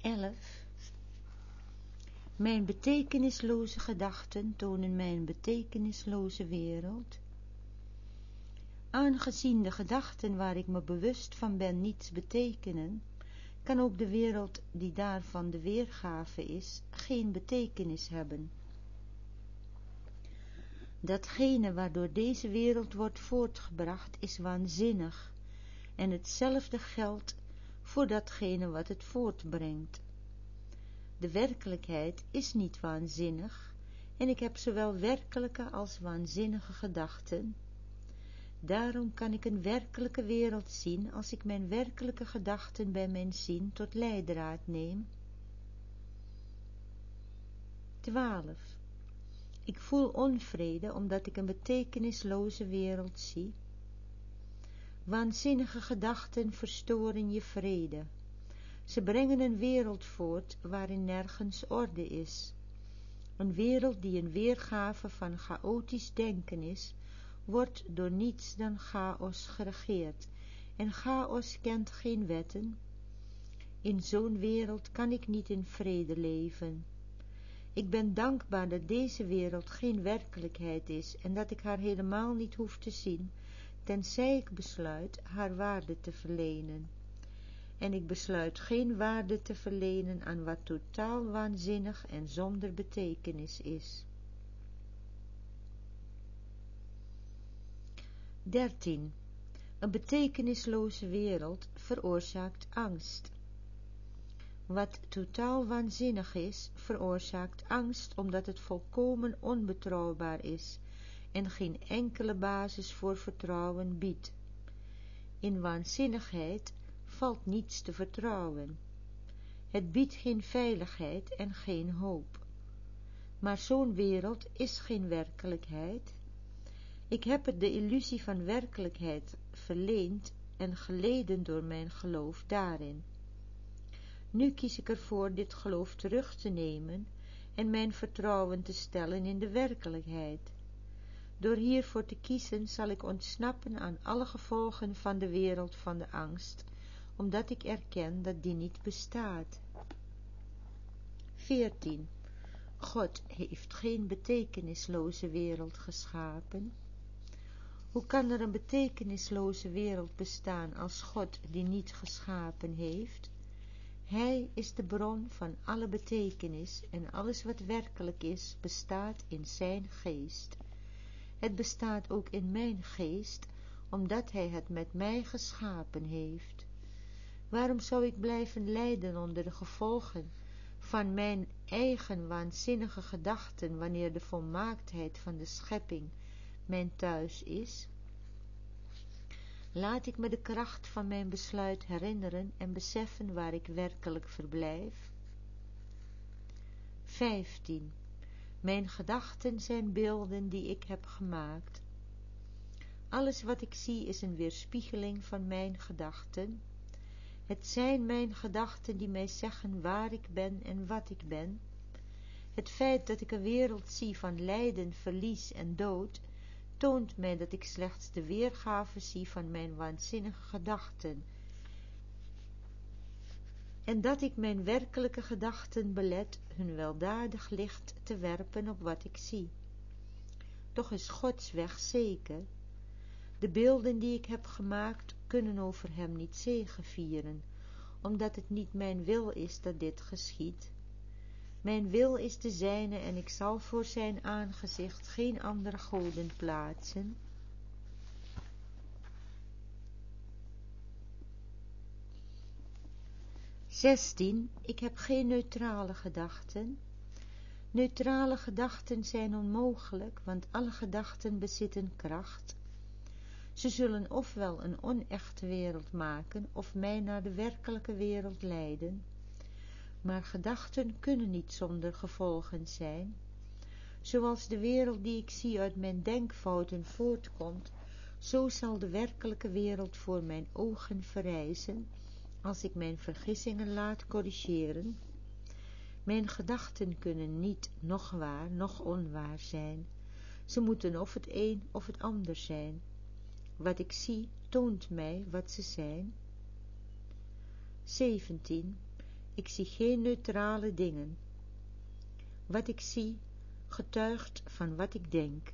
11. Mijn betekenisloze gedachten tonen mij een betekenisloze wereld. Aangezien de gedachten waar ik me bewust van ben niets betekenen, kan ook de wereld die daarvan de weergave is, geen betekenis hebben. Datgene waardoor deze wereld wordt voortgebracht is waanzinnig, en hetzelfde geldt voor datgene wat het voortbrengt. De werkelijkheid is niet waanzinnig, en ik heb zowel werkelijke als waanzinnige gedachten. Daarom kan ik een werkelijke wereld zien als ik mijn werkelijke gedachten bij mijn zien tot leidraad neem. 12. Ik voel onvrede omdat ik een betekenisloze wereld zie. Waanzinnige gedachten verstoren je vrede. Ze brengen een wereld voort waarin nergens orde is. Een wereld die een weergave van chaotisch denken is, wordt door niets dan chaos geregeerd, en chaos kent geen wetten. In zo'n wereld kan ik niet in vrede leven. Ik ben dankbaar dat deze wereld geen werkelijkheid is en dat ik haar helemaal niet hoef te zien, tenzij ik besluit haar waarde te verlenen. En ik besluit geen waarde te verlenen aan wat totaal waanzinnig en zonder betekenis is. 13. Een betekenisloze wereld veroorzaakt angst. Wat totaal waanzinnig is, veroorzaakt angst omdat het volkomen onbetrouwbaar is en geen enkele basis voor vertrouwen biedt. In waanzinnigheid valt niets te vertrouwen. Het biedt geen veiligheid en geen hoop. Maar zo'n wereld is geen werkelijkheid. Ik heb het de illusie van werkelijkheid verleend en geleden door mijn geloof daarin. Nu kies ik ervoor dit geloof terug te nemen en mijn vertrouwen te stellen in de werkelijkheid. Door hiervoor te kiezen zal ik ontsnappen aan alle gevolgen van de wereld van de angst, omdat ik erken dat die niet bestaat. 14. God heeft geen betekenisloze wereld geschapen. Hoe kan er een betekenisloze wereld bestaan als God die niet geschapen heeft? Hij is de bron van alle betekenis en alles wat werkelijk is, bestaat in zijn geest. Het bestaat ook in mijn geest, omdat hij het met mij geschapen heeft. Waarom zou ik blijven lijden onder de gevolgen van mijn eigen waanzinnige gedachten, wanneer de volmaaktheid van de schepping mijn thuis is? Laat ik me de kracht van mijn besluit herinneren en beseffen waar ik werkelijk verblijf. 15. Mijn gedachten zijn beelden die ik heb gemaakt. Alles wat ik zie is een weerspiegeling van mijn gedachten. Het zijn mijn gedachten die mij zeggen waar ik ben en wat ik ben. Het feit dat ik een wereld zie van lijden, verlies en dood, toont mij dat ik slechts de weergave zie van mijn waanzinnige gedachten, en dat ik mijn werkelijke gedachten belet hun weldadig licht te werpen op wat ik zie. Toch is Gods weg zeker. De beelden die ik heb gemaakt kunnen over hem niet zegevieren, omdat het niet mijn wil is dat dit geschiedt. Mijn wil is de zijne en ik zal voor zijn aangezicht geen andere goden plaatsen. Ik heb geen neutrale gedachten. Neutrale gedachten zijn onmogelijk, want alle gedachten bezitten kracht. Ze zullen ofwel een onechte wereld maken, of mij naar de werkelijke wereld leiden. Maar gedachten kunnen niet zonder gevolgen zijn. Zoals de wereld die ik zie uit mijn denkfouten voortkomt, zo zal de werkelijke wereld voor mijn ogen verrijzen, als ik mijn vergissingen laat corrigeren. Mijn gedachten kunnen niet noch waar, noch onwaar zijn. Ze moeten of het een of het ander zijn. Wat ik zie, toont mij wat ze zijn. 17. Ik zie geen neutrale dingen. Wat ik zie, getuigt van wat ik denk.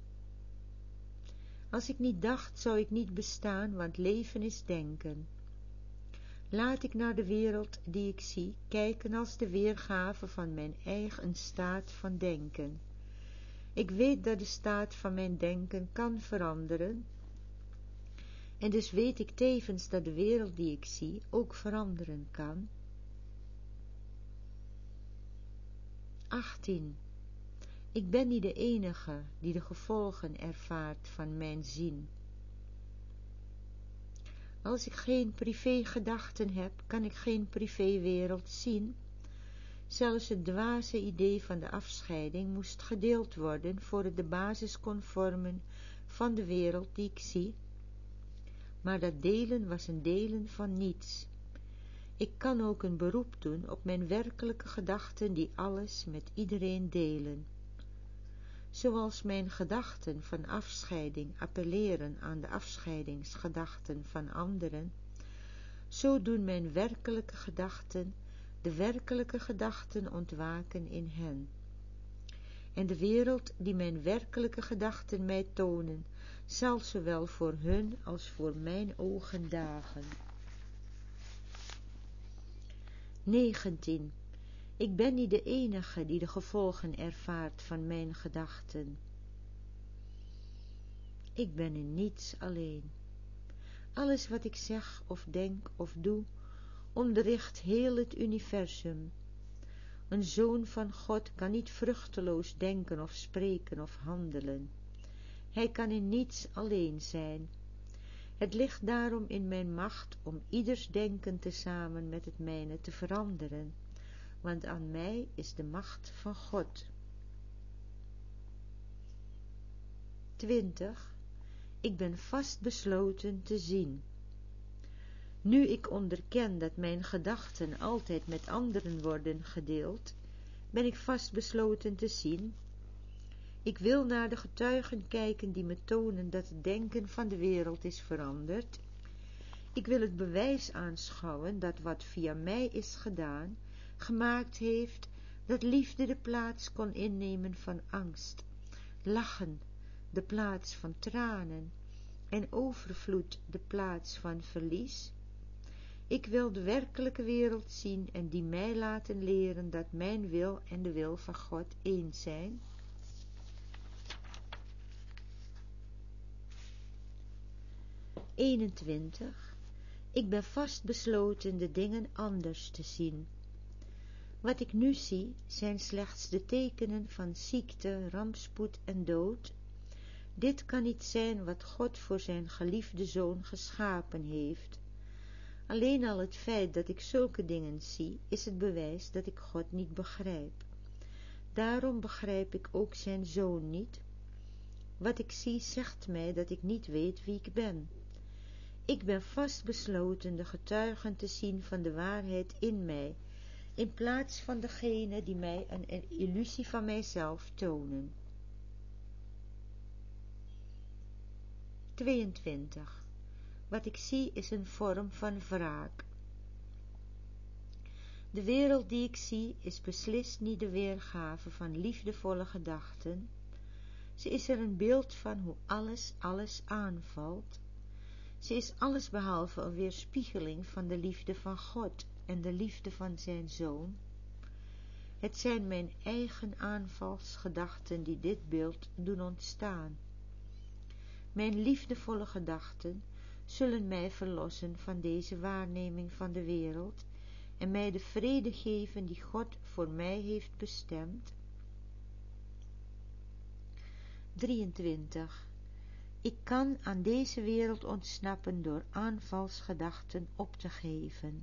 Als ik niet dacht, zou ik niet bestaan, want leven is denken. Laat ik naar de wereld die ik zie kijken als de weergave van mijn eigen staat van denken. Ik weet dat de staat van mijn denken kan veranderen, en dus weet ik tevens dat de wereld die ik zie ook veranderen kan. 18. Ik ben niet de enige die de gevolgen ervaart van mijn zien. Als ik geen privé-gedachten heb, kan ik geen privé-wereld zien. Zelfs het dwaze idee van de afscheiding moest gedeeld worden voor het de basis kon vormen van de wereld die ik zie. Maar dat delen was een delen van niets. Ik kan ook een beroep doen op mijn werkelijke gedachten die alles met iedereen delen. Zoals mijn gedachten van afscheiding appelleren aan de afscheidingsgedachten van anderen, zo doen mijn werkelijke gedachten de werkelijke gedachten ontwaken in hen. En de wereld die mijn werkelijke gedachten mij tonen, zal zowel voor hun als voor mijn ogen dagen. 19. Ik ben niet de enige die de gevolgen ervaart van mijn gedachten. Ik ben in niets alleen. Alles wat ik zeg of denk of doe, onderricht heel het universum. Een zoon van God kan niet vruchteloos denken of spreken of handelen. Hij kan in niets alleen zijn. Het ligt daarom in mijn macht om ieders denken tezamen met het mijne te veranderen, want aan mij is de macht van God. 20. Ik ben vastbesloten te zien. Nu ik onderken dat mijn gedachten altijd met anderen worden gedeeld, ben ik vastbesloten te zien. Ik wil naar de getuigen kijken die me tonen dat het denken van de wereld is veranderd. Ik wil het bewijs aanschouwen dat wat via mij is gedaan, gemaakt heeft dat liefde de plaats kon innemen van angst, lachen de plaats van tranen en overvloed de plaats van verlies. Ik wil de werkelijke wereld zien en die mij laten leren dat mijn wil en de wil van God één zijn. 21. Ik ben vastbesloten de dingen anders te zien. Wat ik nu zie, zijn slechts de tekenen van ziekte, rampspoed en dood. Dit kan niet zijn wat God voor zijn geliefde zoon geschapen heeft. Alleen al het feit dat ik zulke dingen zie, is het bewijs dat ik God niet begrijp. Daarom begrijp ik ook zijn zoon niet. Wat ik zie zegt mij dat ik niet weet wie ik ben. Ik ben vastbesloten de getuigen te zien van de waarheid in mij, in plaats van degene die mij een illusie van mijzelf tonen. 22. Wat ik zie is een vorm van wraak. De wereld die ik zie is beslist niet de weergave van liefdevolle gedachten. Ze is er een beeld van hoe alles aanvalt. Ze is allesbehalve een weerspiegeling van de liefde van God en de liefde van zijn Zoon. Het zijn mijn eigen aanvalsgedachten die dit beeld doen ontstaan. Mijn liefdevolle gedachten zullen mij verlossen van deze waarneming van de wereld en mij de vrede geven die God voor mij heeft bestemd. 23. Ik kan aan deze wereld ontsnappen door aanvalsgedachten op te geven.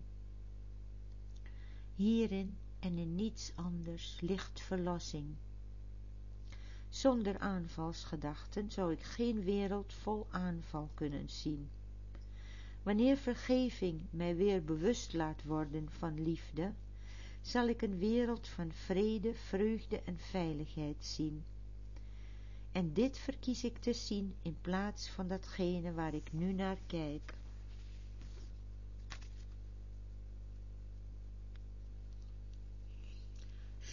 Hierin en in niets anders ligt verlossing. Zonder aanvalsgedachten zou ik geen wereld vol aanval kunnen zien. Wanneer vergeving mij weer bewust laat worden van liefde, zal ik een wereld van vrede, vreugde en veiligheid zien. En dit verkies ik te zien in plaats van datgene waar ik nu naar kijk.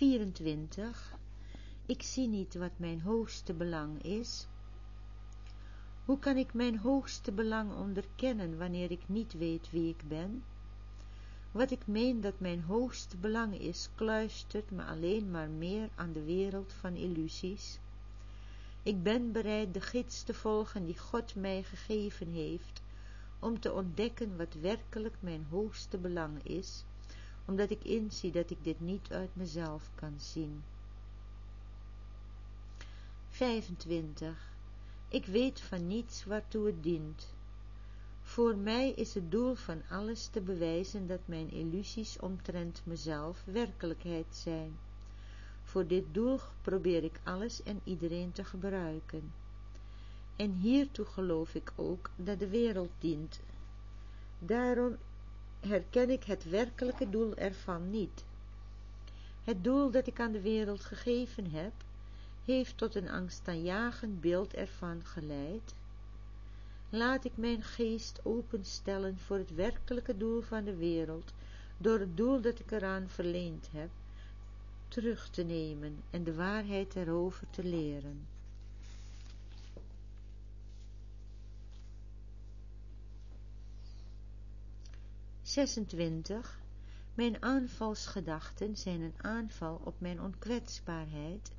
24. Ik zie niet wat mijn hoogste belang is. Hoe kan ik mijn hoogste belang onderkennen wanneer ik niet weet wie ik ben? Wat ik meen dat mijn hoogste belang is, kluistert me alleen maar meer aan de wereld van illusies. Ik ben bereid de gids te volgen die God mij gegeven heeft, om te ontdekken wat werkelijk mijn hoogste belang is, omdat ik inzie dat ik dit niet uit mezelf kan zien. 25. Ik weet van niets waartoe het dient. Voor mij is het doel van alles te bewijzen dat mijn illusies omtrent mezelf werkelijkheid zijn. Voor dit doel probeer ik alles en iedereen te gebruiken. En hiertoe geloof ik ook dat de wereld dient. Daarom herken ik het werkelijke doel ervan niet. Het doel dat ik aan de wereld gegeven heb, heeft tot een angstaanjagend beeld ervan geleid. Laat ik mijn geest openstellen voor het werkelijke doel van de wereld, door het doel dat ik eraan verleend heb, terug te nemen en de waarheid erover te leren. (26) Mijn aanvalsgedachten zijn een aanval op mijn onkwetsbaarheid.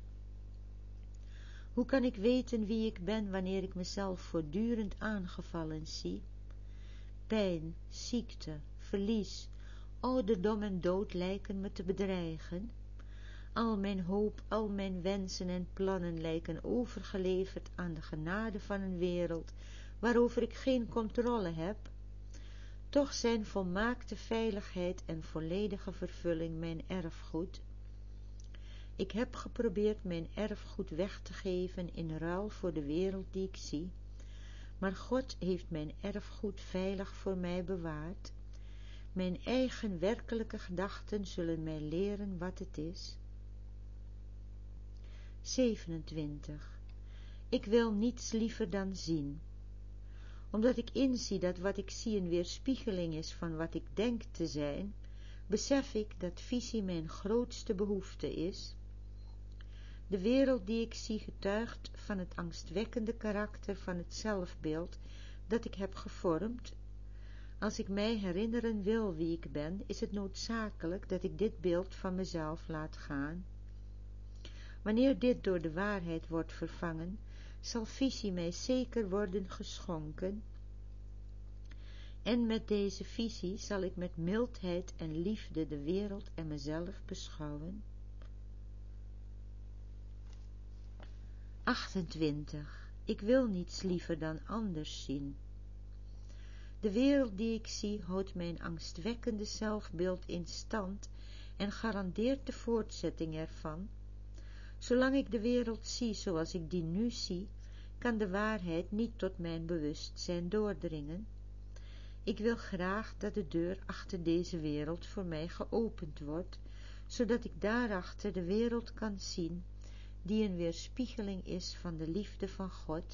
Hoe kan ik weten wie ik ben wanneer ik mezelf voortdurend aangevallen zie? Pijn, ziekte, verlies, ouderdom en dood lijken me te bedreigen. Al mijn hoop, al mijn wensen en plannen lijken overgeleverd aan de genade van een wereld waarover ik geen controle heb. Toch zijn volmaakte veiligheid en volledige vervulling mijn erfgoed. Ik heb geprobeerd mijn erfgoed weg te geven in ruil voor de wereld die ik zie, maar God heeft mijn erfgoed veilig voor mij bewaard. Mijn eigen werkelijke gedachten zullen mij leren wat het is. 27. Ik wil niets liever dan zien. Omdat ik inzie dat wat ik zie een weerspiegeling is van wat ik denk te zijn, besef ik dat visie mijn grootste behoefte is. De wereld die ik zie getuigt van het angstwekkende karakter van het zelfbeeld dat ik heb gevormd. Als ik mij herinneren wil wie ik ben, is het noodzakelijk dat ik dit beeld van mezelf laat gaan. Wanneer dit door de waarheid wordt vervangen, zal visie mij zeker worden geschonken. En met deze visie zal ik met mildheid en liefde de wereld en mezelf beschouwen. 28. Ik wil niets liever dan anders zien. De wereld die ik zie houdt mijn angstwekkende zelfbeeld in stand en garandeert de voortzetting ervan. Zolang ik de wereld zie zoals ik die nu zie, kan de waarheid niet tot mijn bewustzijn doordringen. Ik wil graag dat de deur achter deze wereld voor mij geopend wordt, zodat ik daarachter de wereld kan zien, die een weerspiegeling is van de liefde van God.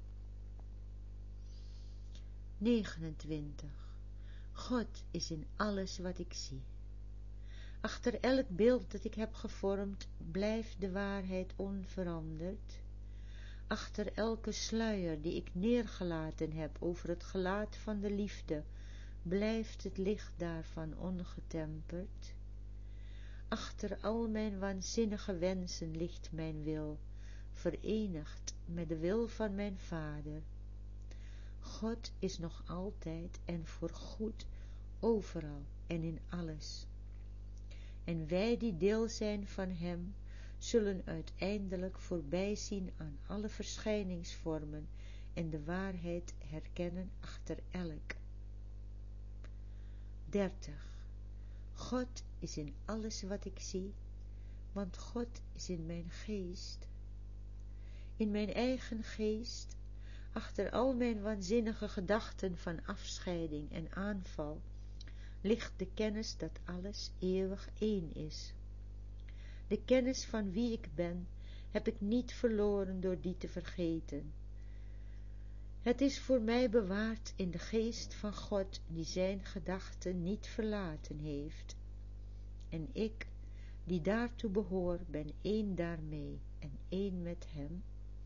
29. God is in alles wat ik zie. Achter elk beeld dat ik heb gevormd, blijft de waarheid onveranderd. Achter elke sluier die ik neergelaten heb over het gelaat van de liefde, blijft het licht daarvan ongetemperd. Achter al mijn waanzinnige wensen ligt mijn wil, verenigd met de wil van mijn Vader. God is nog altijd en voorgoed overal en in alles. En wij die deel zijn van hem, zullen uiteindelijk voorbijzien aan alle verschijningsvormen en de waarheid herkennen achter elk. 30. God is in alles wat ik zie, want God is in mijn geest. In mijn eigen geest, achter al mijn waanzinnige gedachten van afscheiding en aanval, ligt de kennis dat alles eeuwig één is. De kennis van wie ik ben, heb ik niet verloren door die te vergeten. Het is voor mij bewaard in de geest van God, die zijn gedachten niet verlaten heeft. En ik, die daartoe behoor, ben één daarmee en één met hem.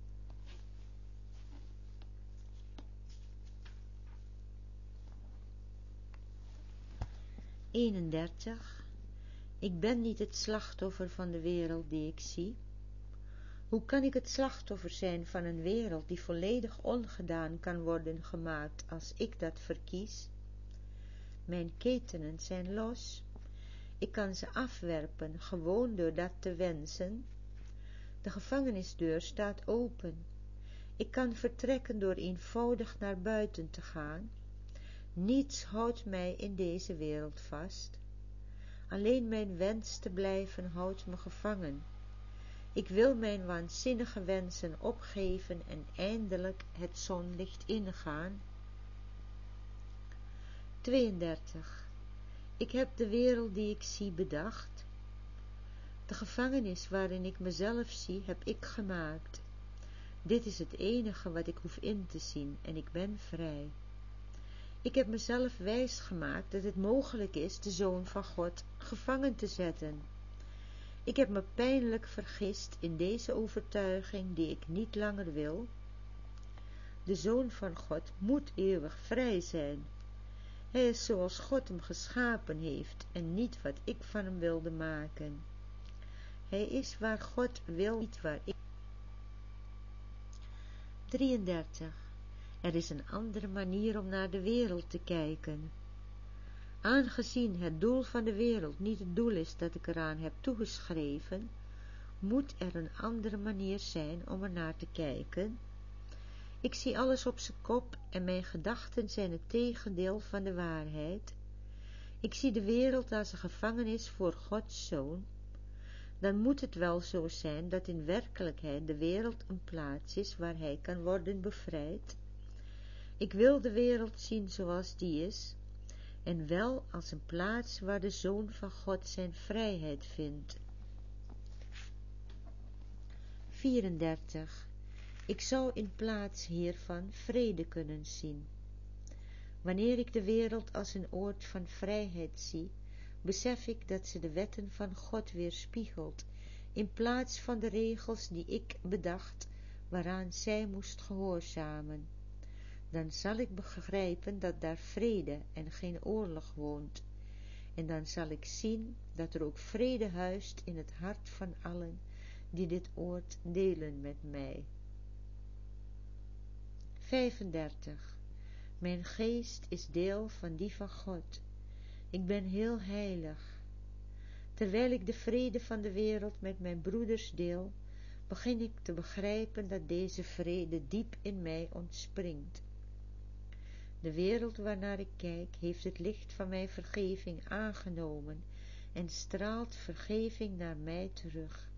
Ik ben niet het slachtoffer van de wereld die ik zie. Hoe kan ik het slachtoffer zijn van een wereld die volledig ongedaan kan worden gemaakt als ik dat verkies? Mijn ketenen zijn los. Ik kan ze afwerpen, gewoon door dat te wensen. De gevangenisdeur staat open. Ik kan vertrekken door eenvoudig naar buiten te gaan. Niets houdt mij in deze wereld vast. Alleen mijn wens te blijven houdt me gevangen. Ik wil mijn waanzinnige wensen opgeven en eindelijk het zonlicht ingaan. 32. Ik heb de wereld die ik zie bedacht. De gevangenis waarin ik mezelf zie, heb ik gemaakt. Dit is het enige wat ik hoef in te zien en ik ben vrij. Ik heb mezelf wijsgemaakt dat het mogelijk is de Zoon van God gevangen te zetten. Ik heb me pijnlijk vergist in deze overtuiging die ik niet langer wil. De Zoon van God moet eeuwig vrij zijn. Hij is zoals God hem geschapen heeft en niet wat ik van hem wilde maken. Hij is waar God wil, niet waar ik. 33. Er is een andere manier om naar de wereld te kijken. Aangezien het doel van de wereld niet het doel is dat ik eraan heb toegeschreven, moet er een andere manier zijn om er naar te kijken. Ik zie alles op zijn kop en mijn gedachten zijn het tegendeel van de waarheid. Ik zie de wereld als een gevangenis voor Gods Zoon. Dan moet het wel zo zijn dat in werkelijkheid de wereld een plaats is waar hij kan worden bevrijd. Ik wil de wereld zien zoals die is, en wel als een plaats waar de Zoon van God zijn vrijheid vindt. 34. Ik zou in plaats hiervan vrede kunnen zien. Wanneer ik de wereld als een oord van vrijheid zie, besef ik dat ze de wetten van God weerspiegelt, in plaats van de regels die ik bedacht, waaraan zij moest gehoorzamen. Dan zal ik begrijpen dat daar vrede en geen oorlog woont, en dan zal ik zien dat er ook vrede huist in het hart van allen die dit oord delen met mij. 35. Mijn geest is deel van die van God. Ik ben heel heilig. Terwijl ik de vrede van de wereld met mijn broeders deel, begin ik te begrijpen dat deze vrede diep in mij ontspringt. De wereld waarnaar ik kijk, heeft het licht van mijn vergeving aangenomen en straalt vergeving naar mij terug.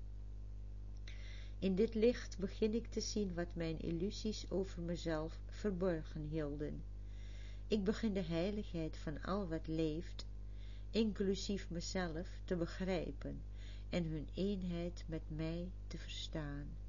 In dit licht begin ik te zien wat mijn illusies over mezelf verborgen hielden. Ik begin de heiligheid van al wat leeft, inclusief mezelf, te begrijpen en hun eenheid met mij te verstaan.